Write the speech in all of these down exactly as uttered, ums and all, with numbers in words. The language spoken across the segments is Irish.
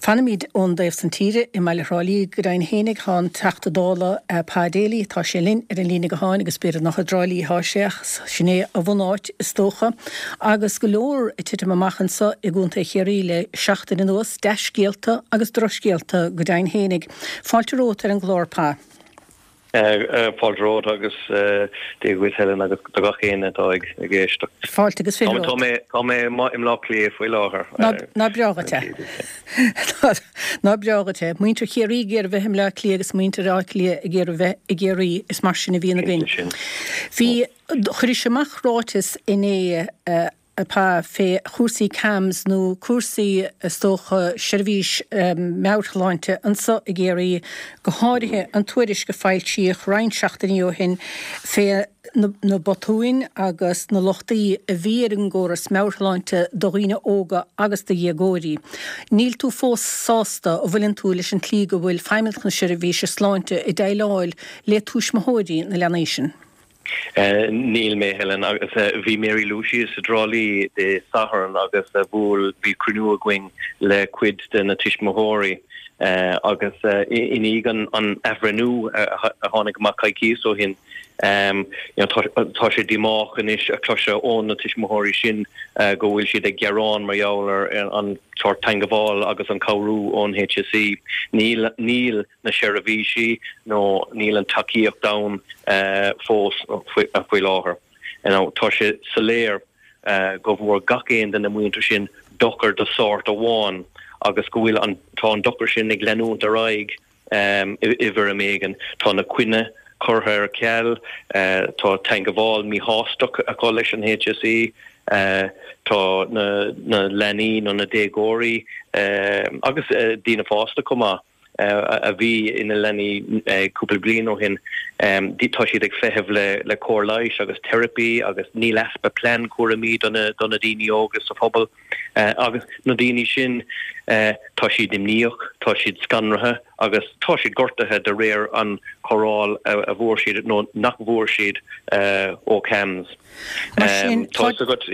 Fanamid ón daobh san tíre I meile rálaí go raibh hénig hán teachta dála pádéalaí tá sé linn ar an lína go háin agus beidir nach drálaí háiseach sinné a bhnáit is tócha agus go leor i tiite amachchansa I gúnta chéirí le seachtain in nuas deis géalta agus drosgéalta go dain hénig. Fáilte rót ar an glórpá. Paul Road agus déhhuiil Helen agus do gachéine tá ag géisteach. Fáilte agus fiú. Tá mé tá mé im lá léomh faoi láthair. Ná beagate. Ná beagate. Muintear chéirí géar bheith im le lí agus muintear rá lí i ggéir bheith i ggéirí is mar sin a bhíonna gin. Bhí chuir semach rátas iné pá fé chósaí cams nó cuasaí stócha seirbhís meabhrláinte ansa i ggéirí go háirithe an tuairis go fáiltíoch rainn seachtaío hin fé na botúin agus na lochtaí a bhíar an ggóras meabhrláinte do riine óga agus de dhiagóirí. Níl tú fós sásta ó bhfuiln tú leis an tlí go bhfuil feimimechan seirbhís sláinte i dtéileáil le túis mothóirí na leanation. Uh, Neil mé Helen agus uh, bhí Mary Lucius a drálaí de Saharan agus a bhúil bhí cruinú a going le cuid de na tuismóthóirí uh, agus uh, in ígan an ehrenú uh, a tháinig macaicí so hin um, you know, tá sé dimách in is a cloise ón na tuismóthóirí sin uh, go bhfuil siad ag gearán mar jaolar an tort tangaváil agus an cabhrú ón H S E. Níl, níl na seirbhísí nó níl an takeíocht dam uh, fós a bhfuil láthair. And tá sé sa léir uh, go bhfuair gacéin den na muintir sin dochar de sort a bháin agus go bhfuil an tá an dochar sin ag leanúnt a raig um, i bhar a mégan tá na cuine churtha ar ceall uh, tá tangaváil mí hástoch a có leis an H S E uh, tá na, na lenín nó na dégóirí uh, agus uh, dína fásta comá Uh, a bhí ina lení uh, cúpla bliain ó hin um, tá siad ag feitheamh le, le cór leiis agus therapy agus níl aspa plan cuaramí donna, donna daoine agus a phobal uh, agus na daoine sin uh, tá siad imníoch, tá siad scanrathe agus tá siad gortathe de réir an choráil a, a bhór siad nó nach bhór siad uh, ó cams. Um, tá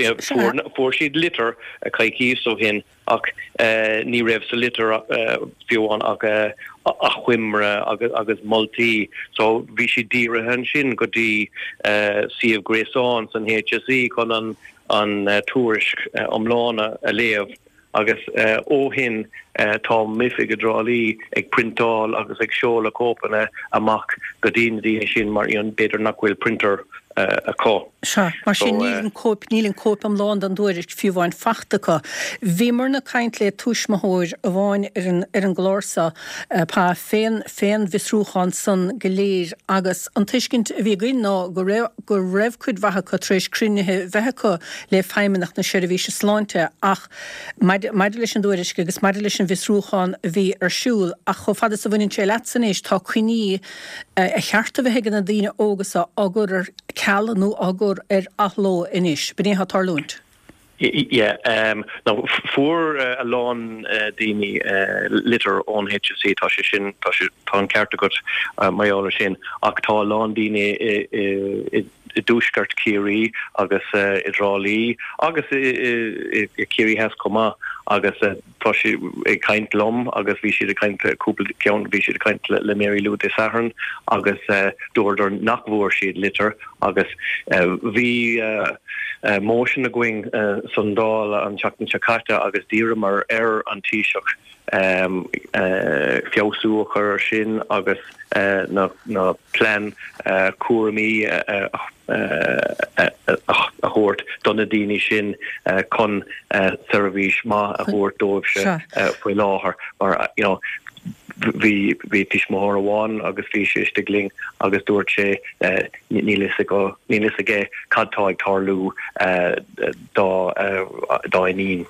fór siad litter a caiicí so hin ach uh, ní raibh sa litter uh, fiúháin ach uh, a chuimre agus, agus multi so bhí si díre hen sin go dtí uh, Sea of Graceáns an H S E chun an, an uh, túris uh, omlána a léamh agus uh, ó hin uh, tá mifig a drálaí ag printáil agus ag seola cópanna amach go dtíine daoine sin mar íon beidir nach bhfuil printer Uh, a có. Sure, mar sin níl an cóp, níl an cóp am lán an dúirir fiúháin fachtacha. Bhí mar na caint le túismóthóir a bháin ar an, ar an glórsa uh, pá féin, féin visrúchan san goléir agus an tuiscint a bhí gin ná go raibh go raibh cuid bhacha tréis crunithe bheitcha le feimimeach na seirbhíse sláinte ach maidir leis an dúirir agus maidir leis an visrúchan bhí ar siúil ach cho fada sa bhainn sé leatsanéis tá cuiní uh, a chearta bheith na daoine ógus a agur ar ceall nó agur ar athló inis, b'ní ha tarlúnt. Yeah, um, now for uh, a lawn uh, dini uh, litter on H S E tá sé sin tá sé tá an cearta go uh, mai ála sin ach tá lawn dini i, i, i, i dúsgart círí agus uh, i drálaí agus i, i, i círí has comá agus uh, tá sé i caint lom agus bhí siad a caint cúpla ceann bhí siad a caint le, le Mary Lou de Saharan agus uh, dúirdar nach bhór siad litter agus uh, bhí uh, uh, motion a going uh, sundáil an teachtain Chakata agus díra mar ar an tíiseach um, uh, fiosúachar sin agus uh, na, na plan uh, cuaramí uh, uh, uh, uh, a hort donna daoine sin uh, chun uh, seirbhís má a hort dóibh se uh, faoi láthair mar you know vi vi tismór aháin agus fi séiste gling agus dúirt sé nílis go nílis agé cadtá ag tarlú dá dá inín.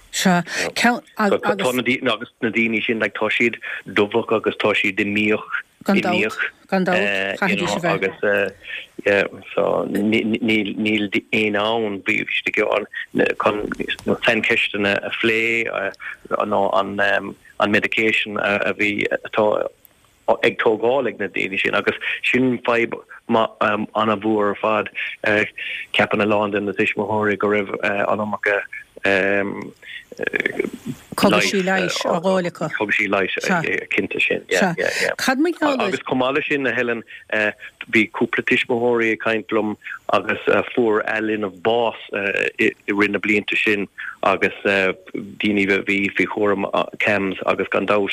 agus na daoine sin le tá siad dubhach agus tá siad de míoch míoch agus so níl éon ann bhíiste goáin chun ten ceistena a phlé an an medication a bhí atá ag tógáil ag na daoine sin agus sin ma um, an a búr fad uh, ceapan a lá in na Tishmahori go raibh uh, anamaka um, Cogí leis a gálacha. Cogí leis cinnte sin. Cad mé agus comála sin na Helen bhí cúpla Tishmahori caintlumm agus fuair elin of bás i rinne blianta sin agus daoine bhí fi chóm cems agus gan dát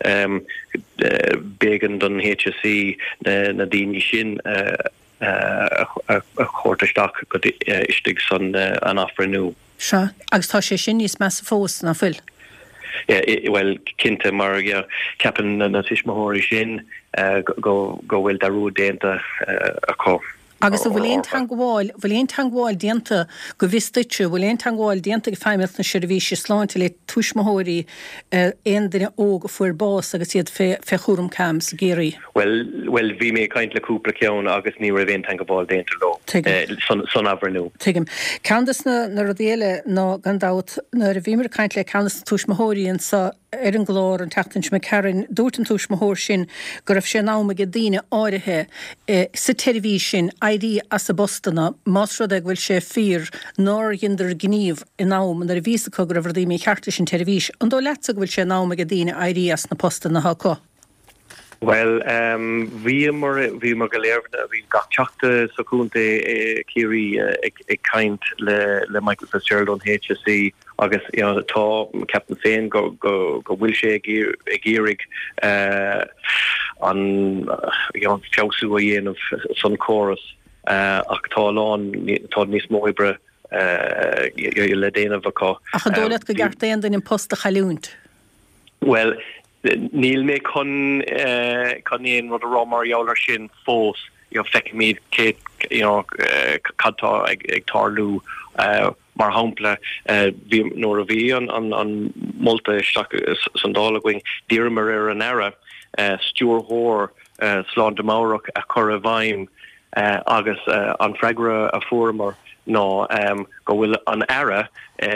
bégan don H S C na daoine sin a chóirtaisteach go istigh san an afranú. Se agus tá sé sin níos meas fós na fuil. Yeah, well, cinnte mar yeah, ceapan na Tishmahori sin uh, go go bhfuil darú déanta uh, a có. Agus bhfuil éon tangháil, bhfuil éon tangháil déanta go bhistitse, bhfuil éon tangháil déanta go feimilt na seirbhíse sláinte le Tishmahori éon duine óg fuair bás agus iad fe chúram cams géirí. Well, well, bhí mé caint le cúpla ceann agus ní raibh éon tangháil déanta lo. Son abrú. Tuigim. Candas na na rodéile ná gandát na a bhímar caint le candas Tishmahori an sa ar an glór an teachtain me Karen dúirt an Tishmahori sin go raibh sé náma go daoine áirithe sa televí sin I D as a Bostana más rud ag bhfuil sé fír nóir gindar gníomh in nám an ar a vísa cogur a bhí mé cheartta sin televís an dó leat a bhfuil sé náma go daoine I D as na postana há. Well, um, vi mar vi mar galéirna vi gachachta sakunte kiri e kaint le le Michael Fitzgerald on H S C agus you know tá Captain Féin go go go will sé e gérig uh, an uh, you know fiosú a yen of sun chorus uh, ach tá lán tá níos móibre uh, le déana bhaá. Ach an dólaat go gart éan in posta chalúnt. Well, Níl mé chun chun éon rud a rámar jouler sin fós you know feic míad cé you know cadtá ag ag tarlú mar hapla bhí nóair a bhí an an an molta sandála going dír mar ar an era stúrthór slán de márach a chur a bhaim agus an freigra a fuair ná go bhfuil an era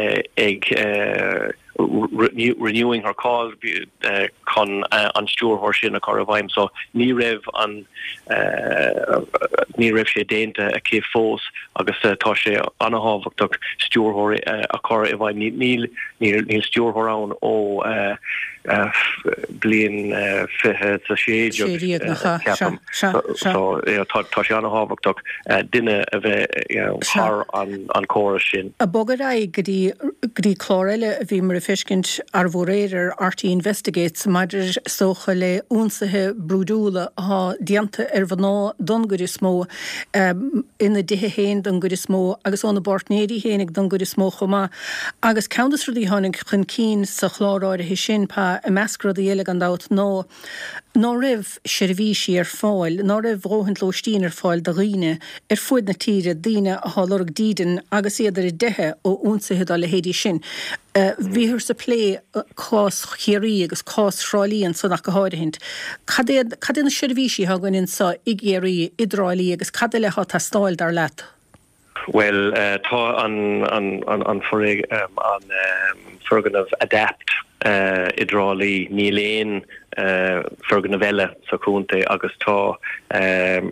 ag Renew, renewing her call uh, con uh, an stúrthór sin a chur a bhaim, so ní raibh an uh, ní raibh sé déanta a cé fós agus uh, tá sé anahabhachtach stúrthór uh, a chur a bhaim níl níl stúrthór ann ó uh, uh, blian uh, fithe sa séideag ceapam so tá sé anahabhachtach duine a bheith thar an chóras sin. A bogad é go dtí chláirile a bhí mar Fiskint ar bhóréidir R T Investigates maidir socha le únsathe brúdúla há dianta ar bhaná don go is smó um, ina dithe héin don go is smó agus óna bortnéirí hénig don go is smó chomá agus countas rudí hánig chun cín sa chláráide hí sin pa a meascrodí eile an dát nó nó raibh seirbhísí ar fáil, nó raibh bhróhant lóistín ar fáil de riine ar fuid na tíre díine a hálorg díden agus iadidir i dethe ó únsathe le hédí sin. Bhíhir sa plé cás chéirí agus cás sráilíonn sanach go háirithint. Cad é na seirbhísí hagann in sa i géirí idráilí agus cad é le há tá stáil dar leat? Well, uh, tá an an an an forrig um, an um, fergan of adapt uh, idráilí níl éon uh, fergan of eile sa cúnta agus tá um,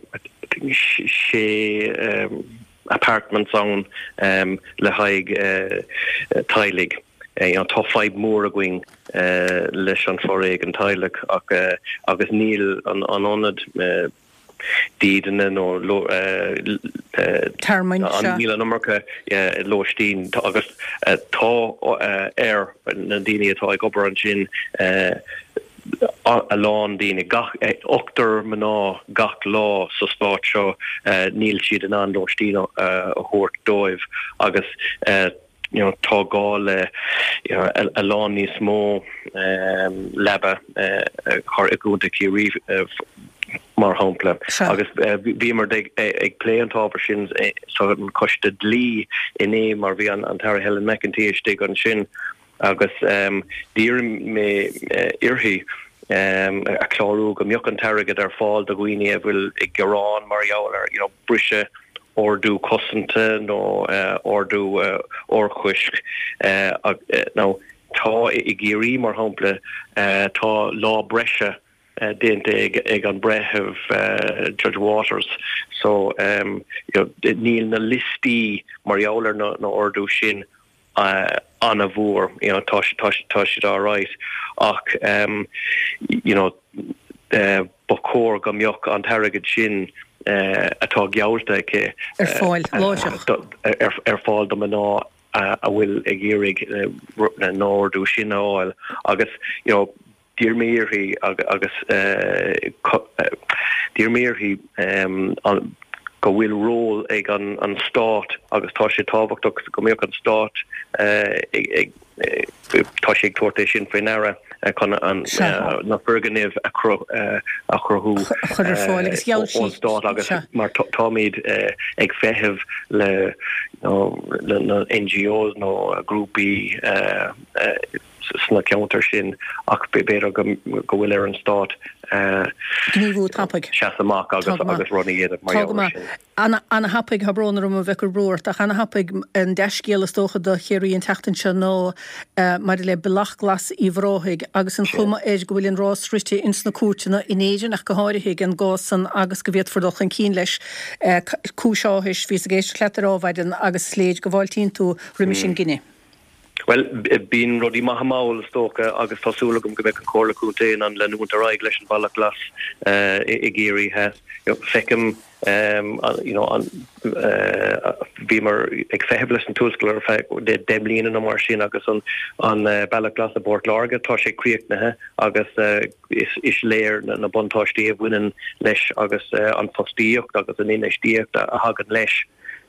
sé um, apartments on um, le haig uh, uh, tailig. Uh, tá five mór a going uh, leis an forrig an tailig ach uh, agus níl an an onad uh, dídenne nó lo Tarmain an míle Amerika lóistín agus tá air na daine atá ag obair an sin a lán daine gach ochtar maná gach lá sa spát seo níl siad an an lóistín a thuirt dóibh agus you know tá gáil you know a lán níos mó leba chur a gúnta cí riomh mar hapla agus bhí mar ag plé an tábhar sin so an coiste dlí in é mar bhí an an Tara Helen McIntyre stig an sin agus dír mé irthaí a chlárú go mioch an targad ar fáil do ghuine a bhfuil ag gorán mar jouler you know brise ordú cosanta nó ordú orchuisc nó tá i géirí mar hapla tá lá breise uh, déinte ag, ag an bretheh uh, Judge Waters. So um, you know, níl na listí marjouler na, na ordu sin uh, an a bhór, you know, tá tá siad all right. Ach, um, you know, uh, bacór go mbeoch an targad sin uh, atá geallta ché. Ar fáil, láiseach. Ar ar fáil do ná a bhfuil ag iarraig na nórdú sin áil agus, you know, Dír méarthaí agus dír méarthaí go bhfuil ról ag an, an stát agus tá sé tábhachtach go mbeoch an stát ag tá sé ag tuairte sin faoin aire chun an na ferganíh a chruthú ón stát agus mar táid ag feitheamh le na N G Os nó grúpaí sna counter sin ach beidir go bhfuil ar an stát Gníomhú tapig. Seasamach agus agus running iad mar Anna Anna hapig ha brónar um a bheicur brúirt ach Anna hapig an deiscéal tócha do chéiríon teachtainse nó mar le belach glas í bhróthaig agus an chuma éis go bhfuil an rás rite insna cúirteanna in éidir nach go háirithaigh an gásan agus go bhéad fordoch an cín leis cúiseáis fís a géist cleataráhhaidin agus sléid go bhhailtín tú riimi sin Guinea. Well, bín rodí mahamáil stócha agus tásúlagum go bheith an cóla cúntaín an le núnta raig leis an balla glas i géirí he. Fecim, you know, an bhí mar ag feitheamh leis an túscail ar de demlína na mar sin agus an an balla glas a Bort Larga tá sé críochtnathe agus is is léir na buntáistí a bhainean leis agus an fostíocht agus an inéistíocht a hagan leis.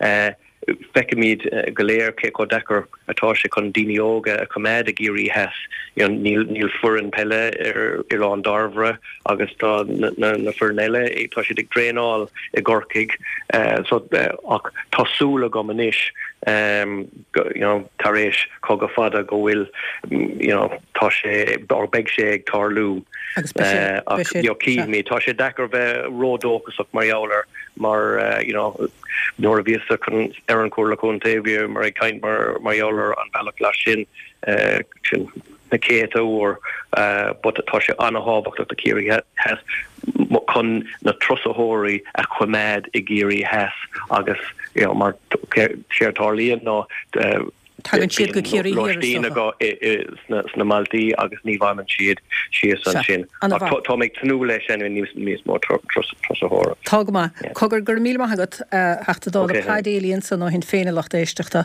Fecimid uh, goléir cé có dechar atá sé chun daoine óga a coméad a géirí heas, you know, níl níl furan pelle ar ar an darmhra agus tá na na furnelle é tá sé ag dréáil i gcorcaig uh, so uh, ach tásúla go manis um you know taréis coga fada go bhfuil you know tá sé or beg sé ag tarlú uh, ach yo cíimi tá sé dechar bheith ródógus ach marjouler mar uh, you know nor a vísa chun ar an cúla chuntaobh mar ag caint mar marjouler an ballach leis sin uh, sin na céta or uh, but tá sé anhabhacht a céirí heas chun na trosahóirí a chuiméad i géirí heas agus you know mar séirtarlíon nó Tagan siad go céirí hir go na Maltaí agus ní bhaimeann siad sios an sin. Tá méid tanú leis sin níos níos mó trosahóra. Tágma, cogur gur míle maithagad heachta dá a Padélion san nó hin féine lecht éisteachta